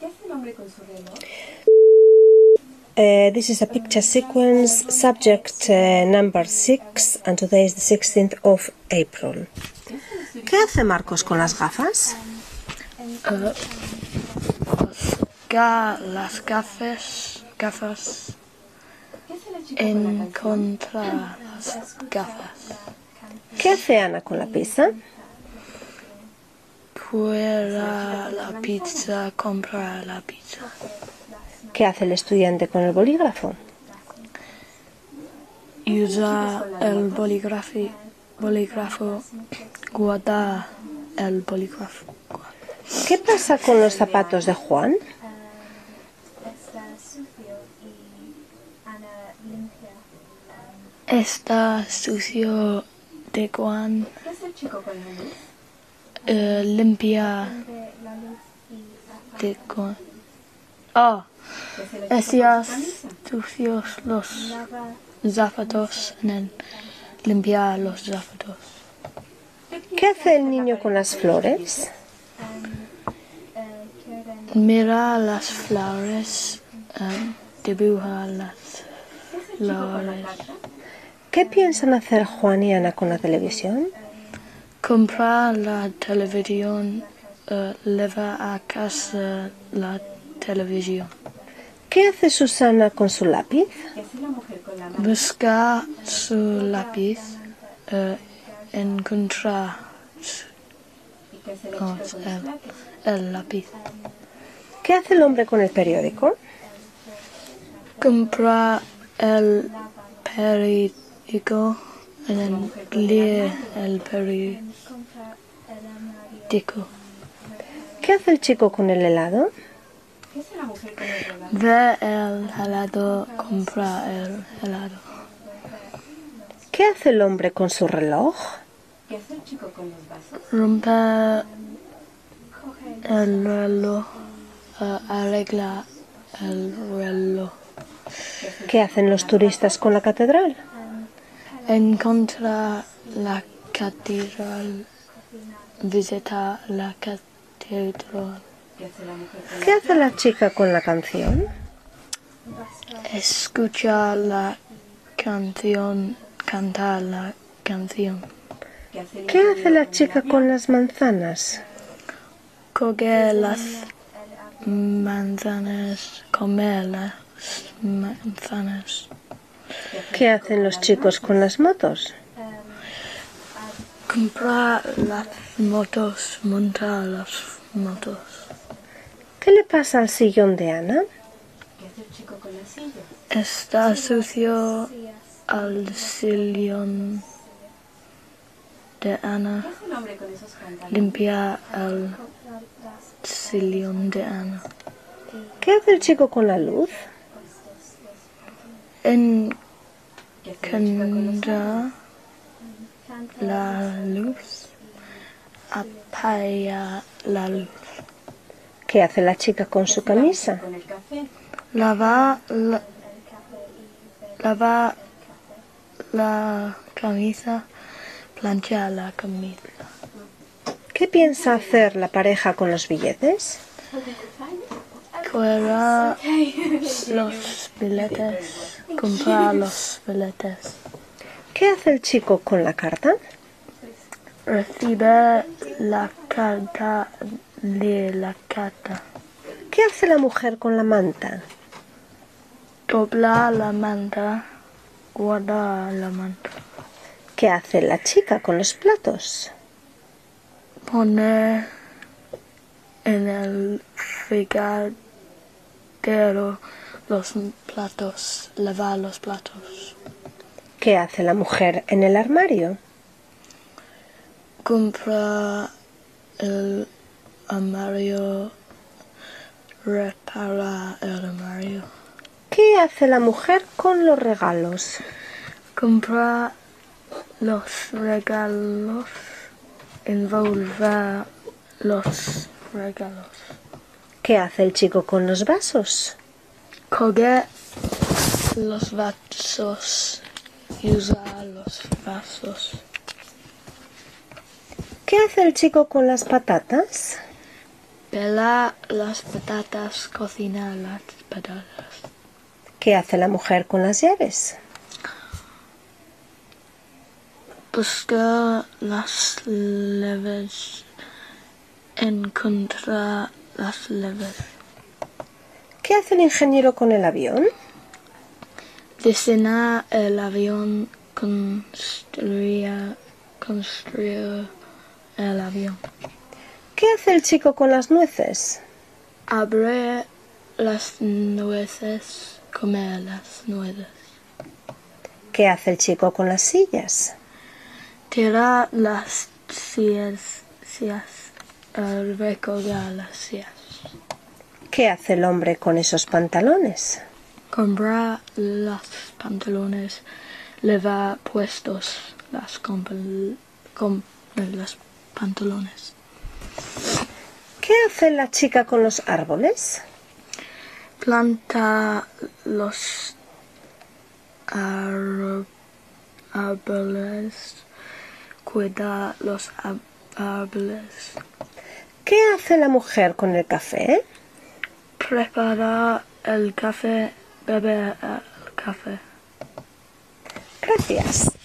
¿Qué hace el hombre con su reloj? This is a picture sequence, subject number 6, and today is the 16th of April. ¿Qué hace Marcos con las gafas? Las gafas encontra las gafas. ¿Qué hace Ana con la pizza? Fuera la pizza, compra la pizza. ¿Qué hace el estudiante con el bolígrafo? Usa el bolígrafo, guarda el bolígrafo. ¿Qué pasa con los zapatos de Juan? Está sucio de Juan. ¿Qué hace el chico con la luz? Limpia de Juan. Hacía sucios los zapatos en limpiar los zapatos. ¿Qué hace el niño con las flores? Mira las flores, dibuja las flores. ¿Qué piensan hacer Juan y Ana con la televisión? Compra la televisión, lleva a casa la televisión. ¿Qué hace Susana con su lápiz? ¿Qué hace la mujer con la mano? Busca su lápiz, encuentra ¿Y qué hace el chico con los platos? el lápiz. ¿Qué hace el hombre con el periódico? Compra el periódico, lee el periódico. ¿Qué hace el chico con el helado? ¿Qué hace la mujer con el reloj? Ve el helado, compra el helado. ¿Qué hace el hombre con su reloj? ¿Qué hace el chico con los vasos? Rompe el reloj, arregla el reloj. ¿Qué hacen los turistas con la catedral? Encuentra la catedral, visita la catedral. ¿Qué hace la mujer con ¿Qué hace la chica con la canción? Escucha la canción, canta la canción. ¿Qué hace la chica con las manzanas? Coge las manzanas, come las manzanas. ¿Qué hacen los chicos con las motos? Compra las motos, monta las motos. ¿Qué le pasa al sillón de Ana? ¿Qué hace el chico con la silla? Está sucio al sillón de Ana. ¿Qué hace el hombre con esos pantalones? Limpia el sillón de Ana. ¿Qué hace el chico con la luz? ¿Qué hace el chico con los Enciende la luz, apaga la luz. ¿Qué hace la chica con su camisa? con el café? Lava la camisa, plancha la camisa. ¿Qué piensa hacer la pareja con los billetes? Cuelga los billetes, compra los billetes. ¿Qué hace el chico con la carta? Recibe la carta, lee la carta. ¿Qué hace la mujer con la manta? Dobla la manta, guarda la manta. ¿Qué hace la chica con los platos? Pone en el fregadero los platos, lava los platos. ¿Qué hace la mujer en el armario? Compra el armario, repara el armario. ¿Qué hace la mujer con los regalos? Compra los regalos, envolver los regalos. ¿Qué hace el chico con los vasos? Coge los vasos y usa los vasos. ¿Qué hace el chico con las patatas? Pela las patatas, cocina las patatas. ¿Qué hace la mujer con las llaves? Busca las llaves. Encuentra las llaves. ¿Qué hace el ingeniero con el avión? Diseña el avión, construye el avión. ¿Qué hace el chico con las nueces? Abre las nueces, come las nueces. ¿Qué hace el chico con las sillas? Tira las sillas, recoge las sillas. ¿Qué hace el hombre con esos pantalones? Compra los pantalones, lleva puestos los pantalones. ¿Qué hace la chica con los árboles? Planta los árboles, cuida los árboles. ¿Qué hace la mujer con el café? Prepara el café, bebe el café. Gracias.